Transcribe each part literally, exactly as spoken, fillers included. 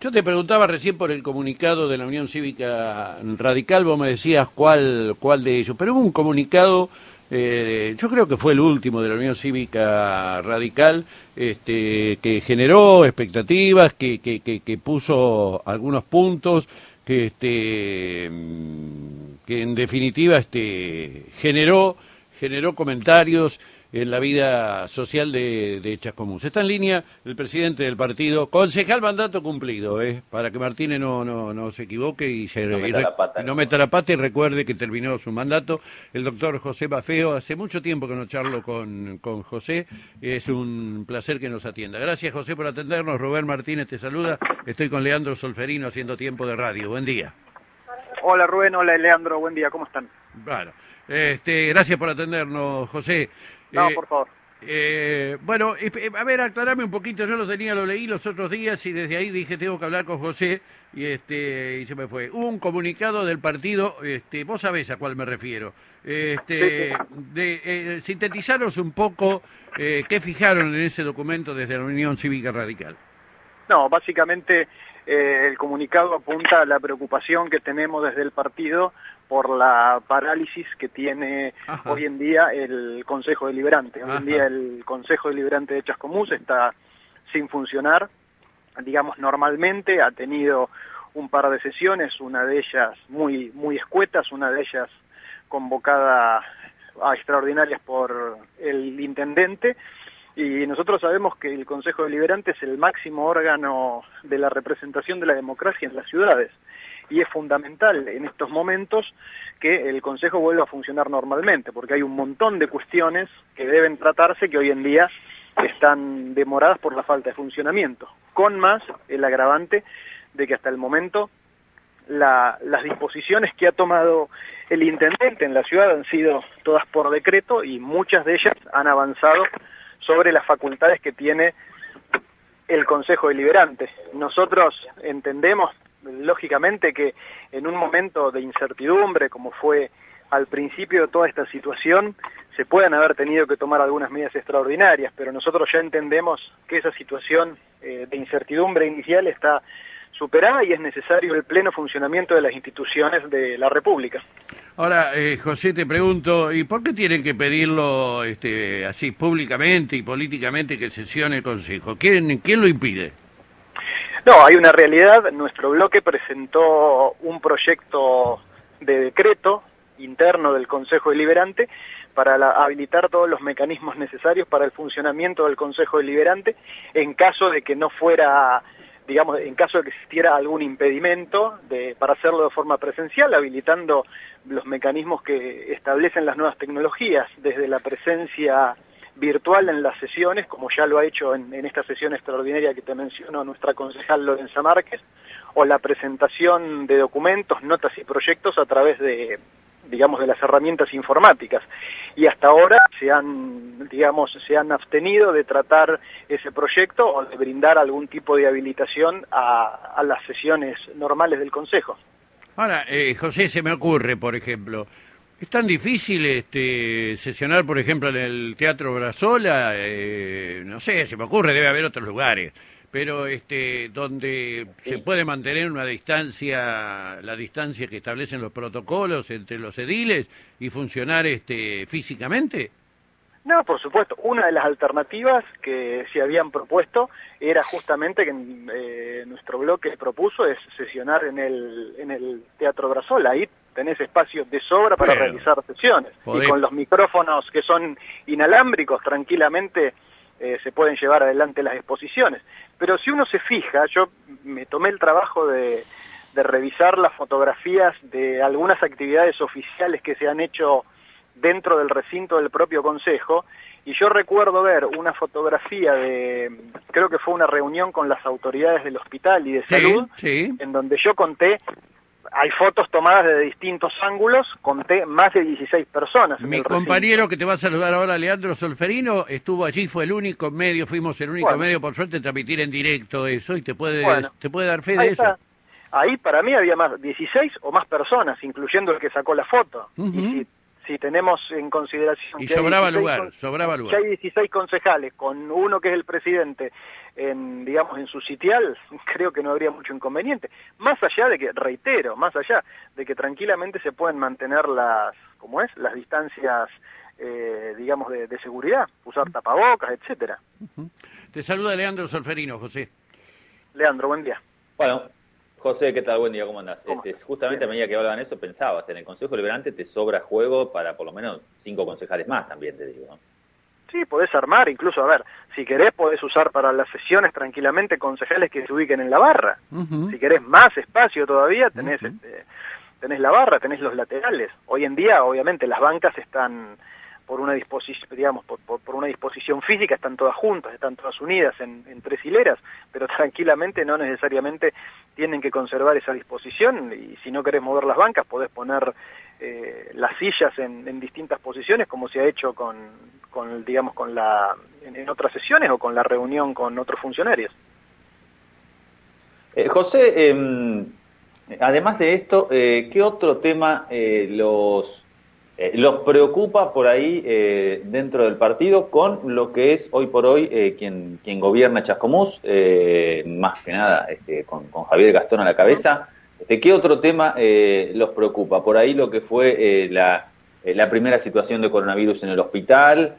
Yo te preguntaba recién por el comunicado de la Unión Cívica Radical, vos me decías cuál, cuál de ellos, pero hubo un comunicado, eh, yo creo que fue el último de la Unión Cívica Radical, este, que generó expectativas, que, que, que, que puso algunos puntos, que, este, que en definitiva este, generó, generó comentarios en la vida social de, de Chascomús. Está en línea el presidente del partido, concejal mandato cumplido, ¿eh? Para que Martínez no, no, no se equivoque y, se, no, y meta re, la pata, no meta la pata y recuerde que terminó su mandato. El doctor José Bafeo, hace mucho tiempo que no charlo con, con José, es un placer que nos atienda. Gracias, José, por atendernos. Rubén Martínez te saluda. Estoy con Leandro Solferino haciendo tiempo de radio. Buen día. Hola Rubén, hola Leandro, buen día, ¿cómo están? Bueno, este, gracias por atendernos, José. No, eh, por favor. Eh, bueno, eh, a ver, aclarame un poquito, yo lo tenía, lo leí los otros días y desde ahí dije tengo que hablar con José y este y se me fue. Hubo un comunicado del partido, este, vos sabés a cuál me refiero, este, sí, sí. de eh, sintetizaros un poco eh, qué fijaron en ese documento desde la Unión Cívica Radical. No, básicamente eh, el comunicado apunta a la preocupación que tenemos desde el partido por la parálisis que tiene Ajá. hoy en día el Consejo Deliberante. Hoy Ajá. en día el Consejo Deliberante de Chascomús está sin funcionar, digamos normalmente, ha tenido un par de sesiones, una de ellas muy, muy escuetas, una de ellas convocada a extraordinarias por el intendente, y nosotros sabemos que el Consejo Deliberante es el máximo órgano de la representación de la democracia en las ciudades. Y es fundamental en estos momentos que el Consejo vuelva a funcionar normalmente, porque hay un montón de cuestiones que deben tratarse que hoy en día están demoradas por la falta de funcionamiento, con más el agravante de que hasta el momento la, las disposiciones que ha tomado el intendente en la ciudad han sido todas por decreto y muchas de ellas han avanzado sobre las facultades que tiene el Consejo Deliberante. Nosotros entendemos lógicamente que en un momento de incertidumbre, como fue al principio de toda esta situación, se puedan haber tenido que tomar algunas medidas extraordinarias, pero nosotros ya entendemos que esa situación eh, de incertidumbre inicial está superada y es necesario el pleno funcionamiento de las instituciones de la República. Ahora, eh, José, te pregunto, ¿y por qué tienen que pedirlo este, así públicamente y políticamente que sesione el Consejo? ¿Quién, quién lo impide? No, hay una realidad. Nuestro bloque presentó un proyecto de decreto interno del Consejo Deliberante para la, habilitar todos los mecanismos necesarios para el funcionamiento del Consejo Deliberante en caso de que no fuera, digamos, en caso de que existiera algún impedimento de, para hacerlo de forma presencial, habilitando los mecanismos que establecen las nuevas tecnologías, desde la presencia virtual en las sesiones, como ya lo ha hecho en, en esta sesión extraordinaria que te mencionó nuestra concejal Lorenza Márquez, o la presentación de documentos, notas y proyectos a través de, digamos, de las herramientas informáticas. Y hasta ahora se han, digamos, se han abstenido de tratar ese proyecto o de brindar algún tipo de habilitación a, a las sesiones normales del Consejo. Ahora, eh, José, se me ocurre, por ejemplo, ¿es tan difícil este, sesionar, por ejemplo, en el Teatro Brazola? Eh, no sé, se me ocurre, debe haber otros lugares, pero este, donde sí. se puede mantener una distancia, la distancia que establecen los protocolos entre los ediles y funcionar este, físicamente. No, por supuesto. Una de las alternativas que se habían propuesto era justamente que eh, nuestro bloque propuso es sesionar en el, en el Teatro Brazola. Ahí tenés espacio de sobra para bueno, realizar sesiones. Podés. Y con los micrófonos que son inalámbricos, tranquilamente eh, se pueden llevar adelante las exposiciones. Pero si uno se fija, yo me tomé el trabajo de, de revisar las fotografías de algunas actividades oficiales que se han hecho dentro del recinto del propio Consejo, y yo recuerdo ver una fotografía de, creo que fue una reunión con las autoridades del hospital y de salud, sí, sí. en donde yo conté, hay fotos tomadas de distintos ángulos, conté más de dieciséis personas. Mi compañero que te va a saludar ahora, Leandro Solferino, estuvo allí, fue el único medio, fuimos el único bueno. medio, por suerte, transmitir en directo eso, y te puede, bueno, te puede dar fe de eso. Está. Ahí para mí había más, dieciséis o más personas, incluyendo el que sacó la foto. Uh-huh. Y si si tenemos en consideración y que sobraba hay lugar, con, sobraba lugar. que hay dieciséis concejales con uno que es el presidente en, digamos, en su sitial, creo que no habría mucho inconveniente. Más allá de que, reitero, más allá de que tranquilamente se pueden mantener las, ¿cómo es? Las distancias, eh, digamos, de, de seguridad, usar tapabocas, etcétera. Uh-huh. Te saluda Leandro Solferino, José. Leandro, buen día. Bueno, José, ¿qué tal? Buen día, ¿cómo andás? ¿Cómo? Este, justamente a medida que hablaban eso, pensabas, en el Consejo Deliberante te sobra juego para por lo menos cinco concejales más también, te digo, ¿no? Sí, podés armar, incluso, a ver, si querés podés usar para las sesiones tranquilamente concejales que se ubiquen en la barra. Uh-huh. Si querés más espacio todavía, tenés, uh-huh. este, tenés la barra, tenés los laterales. Hoy en día, obviamente, las bancas están por una disposición, digamos, por, por, por una disposición física, están todas juntas, están todas unidas en, en tres hileras, pero tranquilamente no necesariamente tienen que conservar esa disposición, y si no querés mover las bancas podés poner eh, las sillas en, en distintas posiciones, como se ha hecho con, con digamos, con la en, en otras sesiones o con la reunión con otros funcionarios. Eh, José, eh, además de esto, eh, ¿qué otro tema eh, los Eh, los preocupa por ahí eh, dentro del partido con lo que es hoy por hoy eh, quien, quien gobierna Chascomús, eh, más que nada este, con, con Javier Gastón a la cabeza? Este, ¿Qué otro tema eh, los preocupa? Por ahí lo que fue eh, la, eh, la primera situación de coronavirus en el hospital,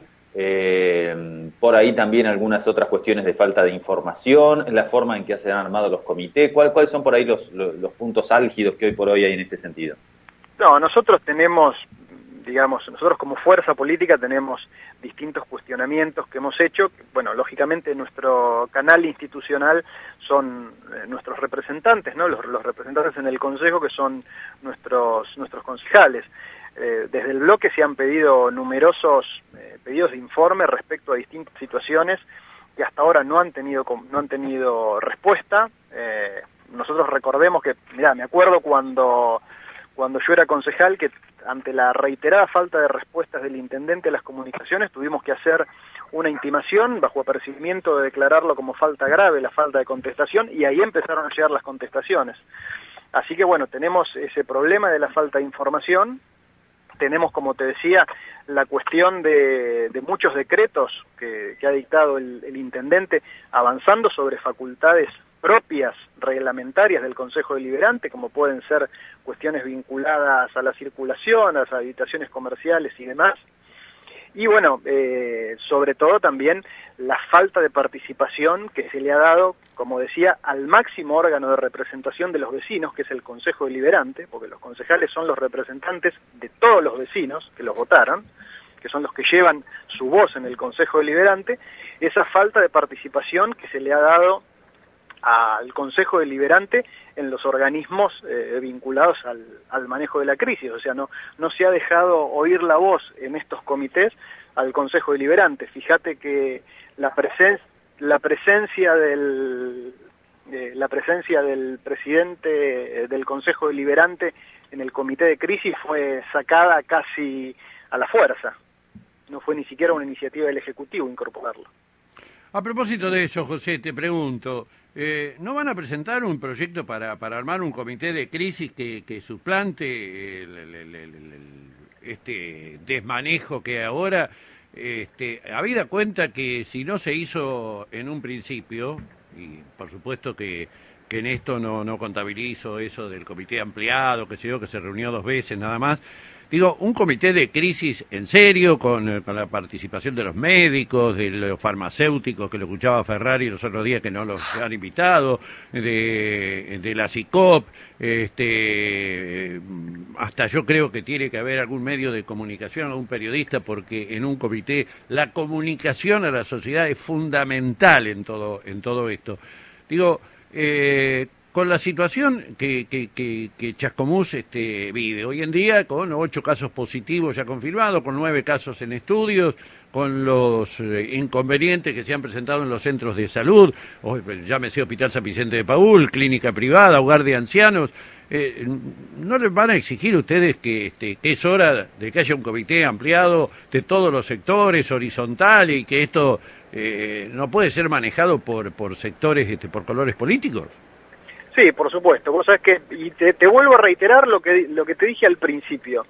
eh, por ahí también algunas otras cuestiones de falta de información, la forma en que se han armado los comités. ¿Cuál, ¿Cuáles son por ahí los, los, los puntos álgidos que hoy por hoy hay en este sentido? No, nosotros tenemos, digamos, nosotros como fuerza política tenemos distintos cuestionamientos que hemos hecho. Bueno, lógicamente nuestro canal institucional son eh, nuestros representantes, ¿no? Los, los representantes en el Consejo, que son nuestros nuestros concejales. Eh, desde el bloque se han pedido numerosos eh, pedidos de informe respecto a distintas situaciones que hasta ahora no han tenido no han tenido respuesta. Eh, nosotros recordemos que, mirá, me acuerdo cuando cuando yo era concejal, que ante la reiterada falta de respuestas del intendente a las comunicaciones, tuvimos que hacer una intimación bajo apercibimiento de declararlo como falta grave, la falta de contestación, y ahí empezaron a llegar las contestaciones. Así que bueno, tenemos ese problema de la falta de información, tenemos, como te decía, la cuestión de, de muchos decretos que, que ha dictado el, el intendente, avanzando sobre facultades propias reglamentarias del Consejo Deliberante, como pueden ser cuestiones vinculadas a la circulación, a las habitaciones comerciales y demás. Y bueno, eh, sobre todo también la falta de participación que se le ha dado, como decía, al máximo órgano de representación de los vecinos, que es el Consejo Deliberante, porque los concejales son los representantes de todos los vecinos que los votaron, que son los que llevan su voz en el Consejo Deliberante. Esa falta de participación que se le ha dado al Consejo Deliberante en los organismos eh, vinculados al, al manejo de la crisis, o sea, no, no se ha dejado oír la voz en estos comités al Consejo Deliberante. Fíjate que la, presen la presencia del eh, la presencia del presidente eh, del Consejo Deliberante en el comité de crisis fue sacada casi a la fuerza, no fue ni siquiera una iniciativa del Ejecutivo incorporarlo. A propósito de eso, José, te pregunto, eh, ¿no van a presentar un proyecto para, para armar un comité de crisis que, que suplante el, el, el, el, el, este desmanejo que ahora, este, habida cuenta que si no se hizo en un principio, y por supuesto que, que en esto no, no contabilizo eso del comité ampliado, que se dio, que se reunió dos veces nada más, digo, un comité de crisis en serio, con, con la participación de los médicos, de los farmacéuticos, que lo escuchaba Ferrari los otros días que no los han invitado, de, de la SICOP, este, hasta yo creo que tiene que haber algún medio de comunicación, algún periodista, porque en un comité la comunicación a la sociedad es fundamental en todo, en todo esto. Digo, eh, con la situación que, que, que, que Chascomús este, vive hoy en día, con ocho casos positivos ya confirmados, con nueve casos en estudios, con los eh, inconvenientes que se han presentado en los centros de salud, o, llámese Hospital San Vicente de Paúl, clínica privada, hogar de ancianos, eh, ¿no les van a exigir ustedes que, este, que es hora de que haya un comité ampliado de todos los sectores, horizontal, y que esto eh, no puede ser manejado por, por sectores, este, por colores políticos? Sí, por supuesto. Vos sabés que, y te, te vuelvo a reiterar lo que lo que te dije al principio.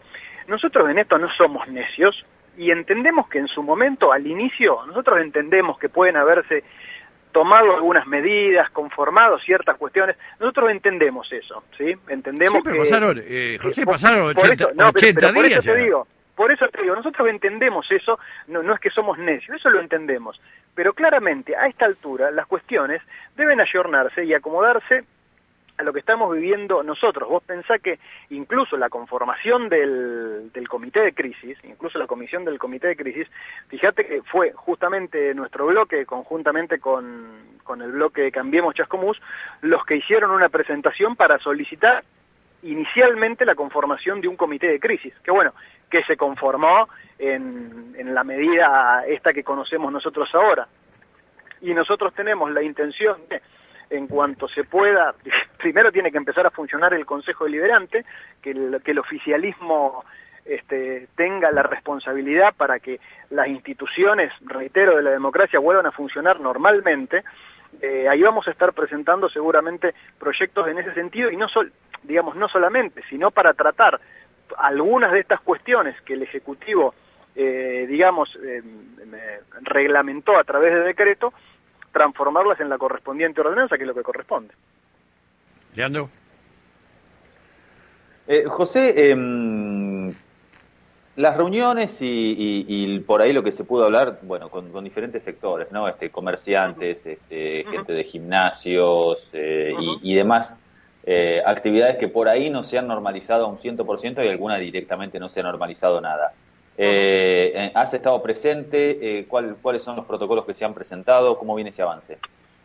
nosotros en esto no somos necios y entendemos que en su momento, al inicio, nosotros entendemos que pueden haberse tomado algunas medidas, conformado ciertas cuestiones, nosotros entendemos eso, ¿sí? Entendemos sí, pero que... pasaron, eh, José, que, pasaron ochenta, eso, no, ochenta pero, pero por días eso te ya. digo, por eso te digo, nosotros entendemos eso, no, no es que somos necios, eso lo entendemos, pero claramente a esta altura las cuestiones deben ayornarse y acomodarse a lo que estamos viviendo nosotros. Vos pensá que incluso la conformación del, del comité de crisis, incluso la comisión del comité de crisis, fíjate que fue justamente nuestro bloque, conjuntamente con, con el bloque Cambiemos Chascomús, los que hicieron una presentación para solicitar inicialmente la conformación de un comité de crisis, que bueno, que se conformó en, en la medida esta que conocemos nosotros ahora. Y nosotros tenemos la intención de, en cuanto se pueda, primero tiene que empezar a funcionar el Consejo Deliberante, que el, que el oficialismo este, tenga la responsabilidad para que las instituciones, reitero, de la democracia vuelvan a funcionar normalmente. Eh, ahí vamos a estar presentando seguramente proyectos en ese sentido, y no sol, digamos, no solamente, sino para tratar algunas de estas cuestiones que el Ejecutivo, eh, digamos, eh, reglamentó a través de decreto, transformarlas en la correspondiente ordenanza, que es lo que corresponde. Leandro. Eh, José, eh, las reuniones y, y, y por ahí lo que se pudo hablar, bueno, con, con diferentes sectores, ¿no? Este, comerciantes, este, uh-huh. gente de gimnasios eh, uh-huh. y, y demás eh, actividades que por ahí no se han normalizado a un cien por ciento y alguna directamente no se ha normalizado nada. Eh, ¿Has estado presente? Eh, ¿cuál, ¿Cuáles son los protocolos que se han presentado? ¿Cómo viene ese avance?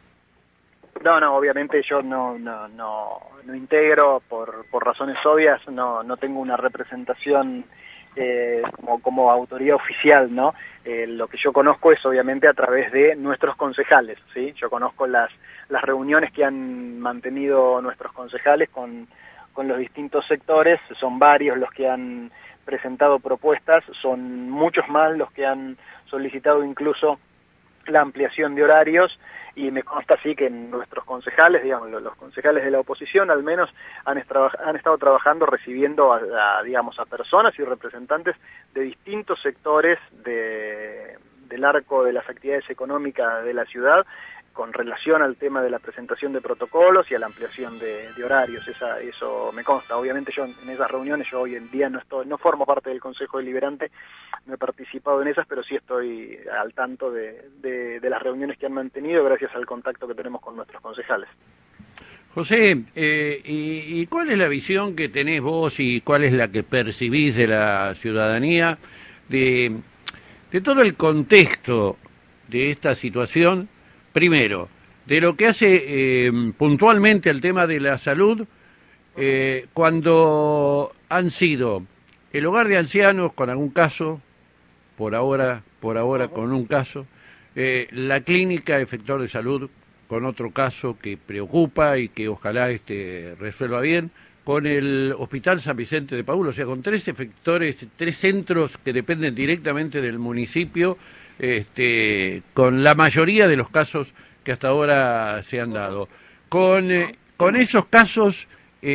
No, no, obviamente yo no no no, no integro, por, por razones obvias, no no tengo una representación eh, como, como autoridad oficial, ¿no? Eh, lo que yo conozco es obviamente a través de nuestros concejales, ¿sí? Yo conozco las, las reuniones que han mantenido nuestros concejales con, con los distintos sectores, son varios los que han presentado propuestas, son muchos más los que han solicitado incluso la ampliación de horarios, y me consta así que nuestros concejales, digamos, los concejales de la oposición al menos han, han estado trabajando recibiendo a, a, digamos, a personas y representantes de distintos sectores de, del arco de las actividades económicas de la ciudad, con relación al tema de la presentación de protocolos y a la ampliación de, de horarios. Esa, eso me consta. Obviamente yo en esas reuniones, yo hoy en día no estoy, no formo parte del Consejo Deliberante, no he participado en esas, pero sí estoy al tanto de, de, de las reuniones que han mantenido gracias al contacto que tenemos con nuestros concejales. José, eh, y, ¿y cuál es la visión que tenés vos y cuál es la que percibís de la ciudadanía de, de todo el contexto de esta situación? Primero, de lo que hace eh, puntualmente al tema de la salud, eh, cuando han sido el hogar de ancianos con algún caso, por ahora, por ahora con un caso, eh, la clínica efector de salud con otro caso que preocupa y que ojalá este resuelva bien, con el Hospital San Vicente de Paúl, o sea, con tres efectores, tres centros que dependen directamente del municipio, este, con la mayoría de los casos que hasta ahora se han dado. Con, eh, con esos casos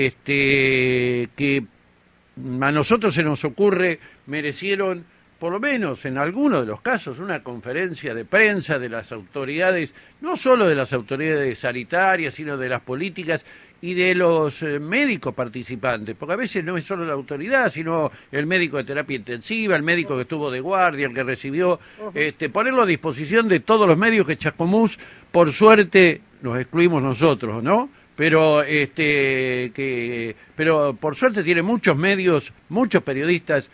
este, que a nosotros se nos ocurre merecieron, por lo menos en algunos de los casos, una conferencia de prensa de las autoridades, no solo de las autoridades sanitarias, sino de las políticas y de los eh, médicos participantes, porque a veces no es solo la autoridad, sino el médico de terapia intensiva, el médico que estuvo de guardia, el que recibió, este, ponerlo a disposición de todos los medios que Chascomús, por suerte, nos excluimos nosotros, ¿no? Pero este que pero por suerte tiene muchos medios, muchos periodistas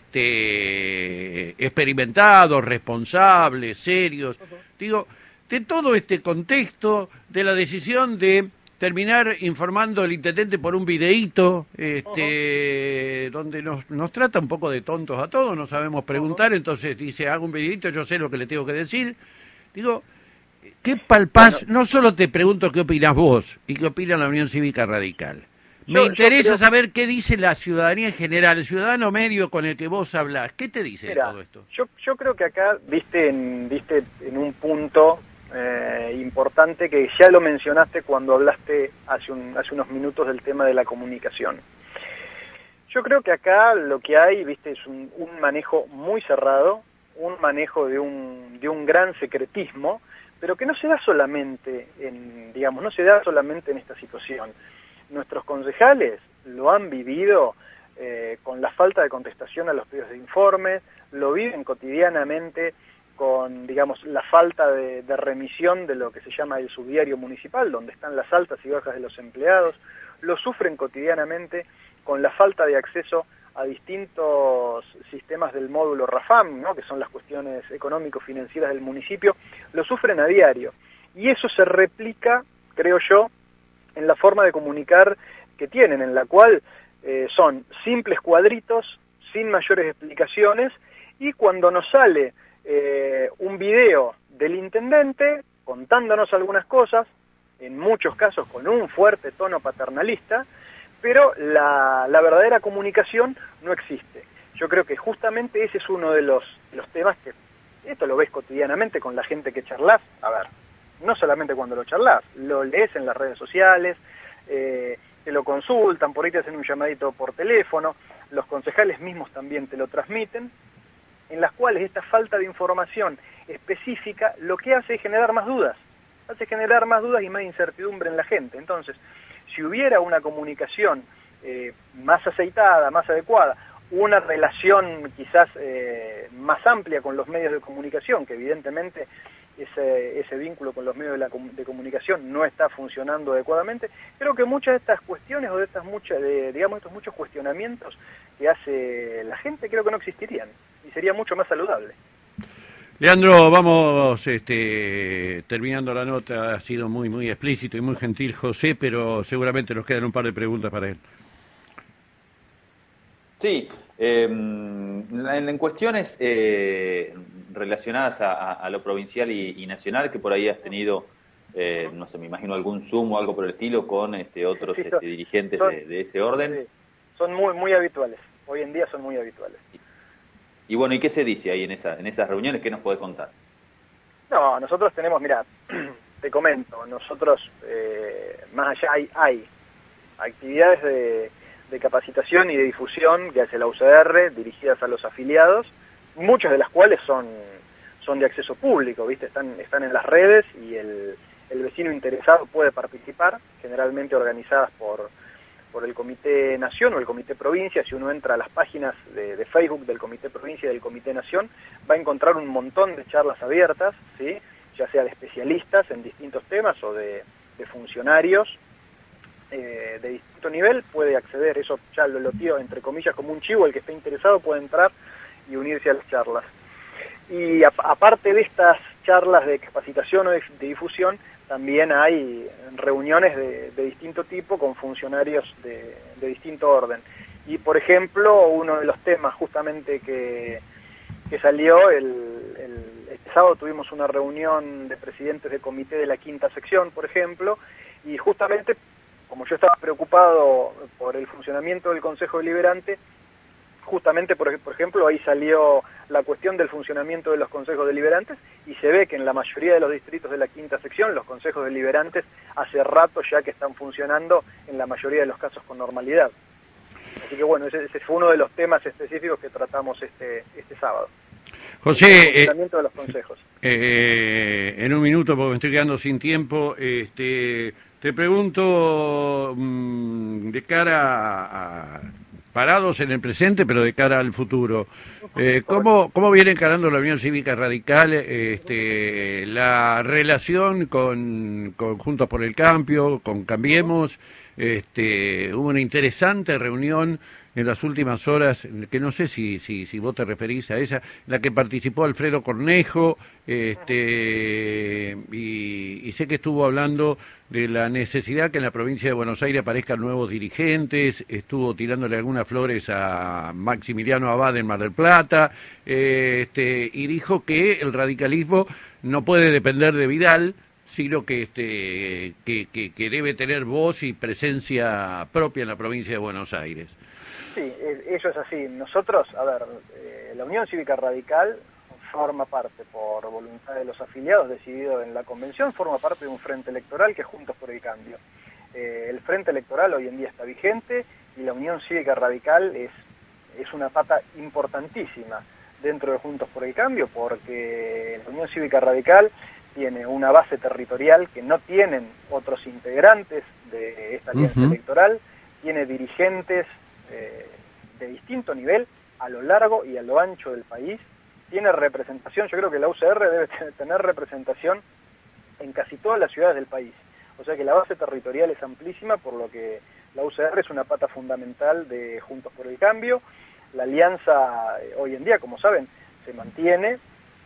este experimentados, responsables, serios. Digo, de todo este contexto de la decisión de terminar informando al intendente por un videíto, este, uh-huh. donde nos, nos trata un poco de tontos a todos, no sabemos preguntar, uh-huh. entonces dice, hago un videíto, yo sé lo que le tengo que decir. Digo, ¿qué palpás? Bueno, no solo te pregunto qué opinás vos y qué opina la Unión Cívica Radical. Me yo, interesa yo creo... saber qué dice la ciudadanía en general, el ciudadano medio con el que vos hablás. ¿Qué te dice Mira, de todo esto? Yo, yo creo que acá viste en, viste en un punto Eh, importante que ya lo mencionaste cuando hablaste hace, un, hace unos minutos del tema de la comunicación. Yo creo que acá lo que hay, viste, es un, un manejo muy cerrado, un manejo de un, de un gran secretismo, pero que no se da solamente en, digamos, no se da solamente en esta situación. Nuestros concejales lo han vivido eh, con la falta de contestación a los pedidos de informes, lo viven cotidianamente con, digamos, la falta de, de remisión de lo que se llama el subdiario municipal, donde están las altas y bajas de los empleados, lo sufren cotidianamente con la falta de acceso a distintos sistemas del módulo RAFAM, ¿no?, que son las cuestiones económico-financieras del municipio, lo sufren a diario. Y eso se replica, creo yo, en la forma de comunicar que tienen, en la cual eh, son simples cuadritos, sin mayores explicaciones, y cuando nos sale eh, un video del intendente contándonos algunas cosas, en muchos casos con un fuerte tono paternalista, pero la, la verdadera comunicación no existe. Yo creo que justamente ese es uno de los, de los temas que, esto lo ves cotidianamente con la gente que charlas, a ver, no solamente cuando lo charlas, lo lees en las redes sociales, eh, te lo consultan, por ahí te hacen un llamadito por teléfono, los concejales mismos también te lo transmiten, en las cuales esta falta de información específica lo que hace es generar más dudas, hace generar más dudas y más incertidumbre en la gente. Entonces, si hubiera una comunicación eh, más aceitada, más adecuada, una relación quizás eh, más amplia con los medios de comunicación, que evidentemente ese, ese vínculo con los medios de, la, de comunicación no está funcionando adecuadamente, creo que muchas de estas cuestiones o de estas muchas, de, digamos, estos muchos cuestionamientos que hace la gente, creo que no existirían y sería mucho más saludable. Leandro, vamos este, terminando la nota, ha sido muy muy explícito y muy gentil José, pero seguramente nos quedan un par de preguntas para él. Sí, eh, en, en cuestiones eh, relacionadas a, a, a lo provincial y, y nacional, que por ahí has tenido, eh, no sé, me imagino algún Zoom o algo por el estilo con este, otros sí, son, este, dirigentes son, de, de ese orden. Sí, son muy muy habituales, hoy en día son muy habituales. Y bueno, ¿y qué se dice ahí en, esa, en esas reuniones? ¿Qué nos podés contar? No, nosotros tenemos, mira, te comento, nosotros, eh, más allá hay, hay actividades de, de capacitación y de difusión que hace la U C R, dirigidas a los afiliados, muchas de las cuales son, son de acceso público, ¿viste? Están, están en las redes y el, el vecino interesado puede participar, generalmente organizadas por... por el Comité Nación o el Comité Provincia. Si uno entra a las páginas de, de Facebook del Comité Provincia y del Comité Nación, va a encontrar un montón de charlas abiertas, ¿sí?, ya sea de especialistas en distintos temas o de, de funcionarios eh, de distinto nivel, puede acceder, eso ya lo loteo entre comillas como un chivo, el que esté interesado puede entrar y unirse a las charlas. Y a, aparte de estas charlas de capacitación o de, de difusión, también hay reuniones de, de distinto tipo con funcionarios de, de distinto orden. Y, por ejemplo, uno de los temas justamente que, que salió, el, el, este sábado tuvimos una reunión de presidentes de comité de la quinta sección, por ejemplo, y justamente, como yo estaba preocupado por el funcionamiento del Consejo Deliberante, justamente, por, por ejemplo, ahí salió la cuestión del funcionamiento de los consejos deliberantes y se ve que en la mayoría de los distritos de la quinta sección los consejos deliberantes hace rato ya que están funcionando en la mayoría de los casos con normalidad. Así que bueno, ese, ese fue uno de los temas específicos que tratamos este, este sábado. José, el funcionamiento eh, de los consejos. Eh, en un minuto, porque me estoy quedando sin tiempo, este, te pregunto mmm, de cara a... a parados en el presente, pero de cara al futuro. Eh, ¿cómo, ¿Cómo viene encarando la Unión Cívica Radical este, la relación con, con Juntos por el Cambio, con Cambiemos? Este, hubo una interesante reunión en las últimas horas, que no sé si, si, si vos te referís a esa, en la que participó Alfredo Cornejo, este, y, y sé que estuvo hablando de la necesidad que en la provincia de Buenos Aires aparezcan nuevos dirigentes, estuvo tirándole algunas flores a Maximiliano Abad en Mar del Plata, este, y dijo que el radicalismo no puede depender de Vidal, sino que, este, que, que, que debe tener voz y presencia propia en la provincia de Buenos Aires. Sí, eso es así. Nosotros, a ver, eh, la Unión Cívica Radical forma parte, por voluntad de los afiliados decidido en la convención, forma parte de un frente electoral que es Juntos por el Cambio. Eh, el frente electoral hoy en día está vigente, y la Unión Cívica Radical es, es una pata importantísima dentro de Juntos por el Cambio, porque la Unión Cívica Radical tiene una base territorial que no tienen otros integrantes de esta alianza uh-huh. electoral, tiene dirigentes eh, de distinto nivel a lo largo y a lo ancho del país, tiene representación, yo creo que la U C R debe tener representación en casi todas las ciudades del país, o sea que la base territorial es amplísima, por lo que la U C R es una pata fundamental de Juntos por el Cambio. La alianza eh, hoy en día, como saben, se mantiene,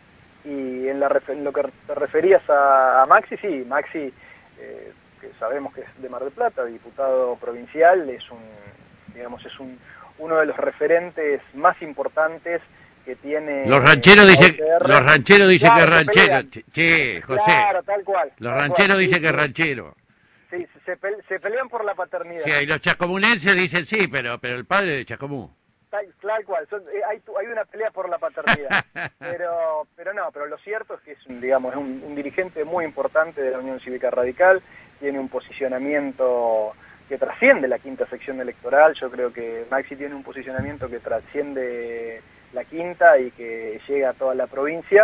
y en, la, en lo que te referías a, a Maxi, sí, Maxi, eh, que sabemos que es de Mar del Plata, diputado provincial, es un, digamos, es un uno de los referentes más importantes que tiene. Los rancheros dicen, los rancheros dicen claro, que es ranchero, che, José. Claro, tal cual. Los tal rancheros cual, dicen sí, que es ranchero. Sí, se, pe se pelean por la paternidad. Sí, y los chascomunenses dicen sí, pero pero el padre de Chascomún. Tal, tal cual, Son, eh, hay, hay una pelea por la paternidad, pero pero no, pero lo cierto es que es un, digamos, es un, un dirigente muy importante de la Unión Cívica Radical, tiene un posicionamiento que trasciende la quinta sección electoral. Yo creo que Maxi tiene un posicionamiento que trasciende la quinta y que llega a toda la provincia.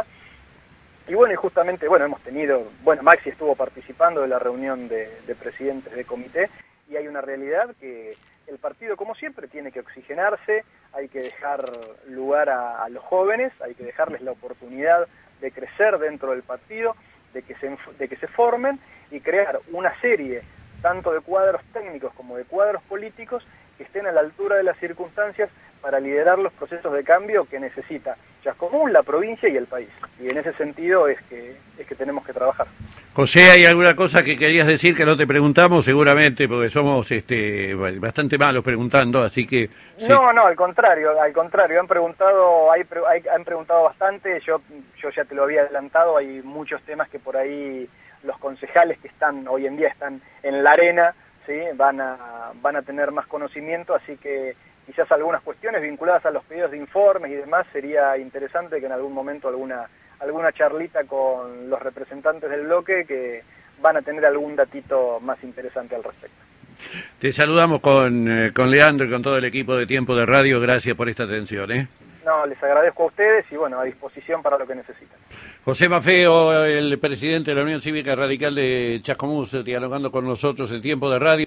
Y bueno, y justamente, bueno, hemos tenido, bueno, Maxi estuvo participando de la reunión de, de presidentes de comité, y hay una realidad que el partido, como siempre, tiene que oxigenarse, hay que dejar lugar a, a los jóvenes, hay que dejarles la oportunidad de crecer dentro del partido, de que se, de que se formen y crear una serie tanto de cuadros técnicos como de cuadros políticos que estén a la altura de las circunstancias para liderar los procesos de cambio que necesita Chascomún, la provincia y el país. Y en ese sentido es que es que tenemos que trabajar. José, ¿hay alguna cosa que querías decir que no te preguntamos? Seguramente, porque somos este bastante malos preguntando, así que... Sí. No, no, al contrario, al contrario, han preguntado, hay, hay, han preguntado bastante, yo, yo ya te lo había adelantado, hay muchos temas que por ahí los concejales que están hoy en día están en la arena, ¿sí? van a van a tener más conocimiento, así que quizás algunas cuestiones vinculadas a los pedidos de informes y demás sería interesante que en algún momento alguna alguna charlita con los representantes del bloque que van a tener algún datito más interesante al respecto. Te saludamos con, eh, con Leandro y con todo el equipo de Tiempo de Radio, gracias por esta atención, ¿eh? No, les agradezco a ustedes y bueno, a disposición para lo que necesitan. José Maffeo, el presidente de la Unión Cívica Radical de Chascomús, dialogando con nosotros en Tiempo de Radio.